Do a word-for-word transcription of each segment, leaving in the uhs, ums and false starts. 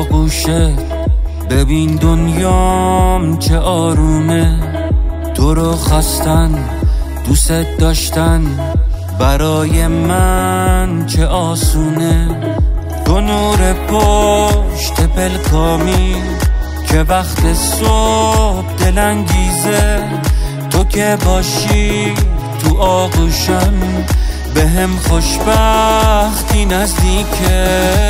آغوشه، ببین دنیام چه آرومه. تو رو خواستن، دوست داشتن، برای من چه آسونه. تو نور پشت پلکامی که وقت صبح دلانگیزه. تو که باشی تو آغوشم، به هم خوشبختی نزدیکه.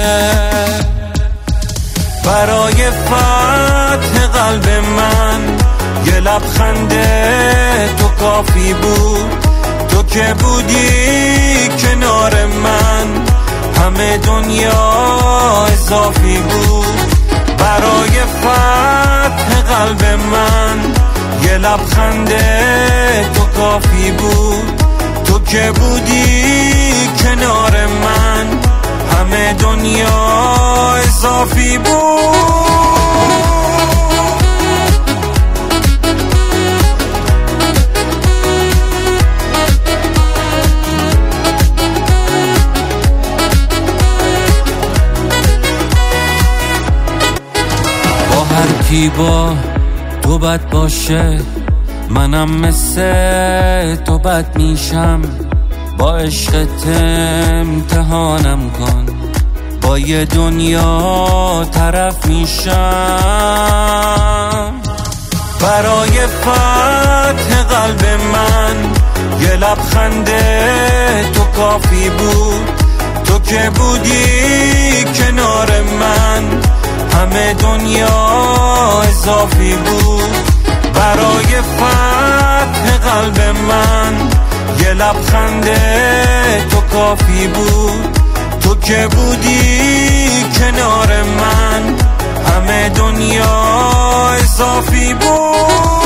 برای فتح قلب من یه لبخند تو کافی بود. تو که بودی کنار من، همه دنیا اضافی بود. برای فتح قلب من یه لبخند تو کافی بود. تو که بودی کنار من، همه دنیا اضافی بود. هر کی با تو بد باشه، منم مثل تو بد میشم. با عشقت امتحانم کن، با یه دنیا طرف میشم. برای فتح قلب من یه لبخند تو کافی بود. تو که بودی کنار من، همه دنیا اضافی بود. برای فتح قلب من یه لبخند تو کافی بود. تو که بودی کنار من، همه دنیا اضافی بود.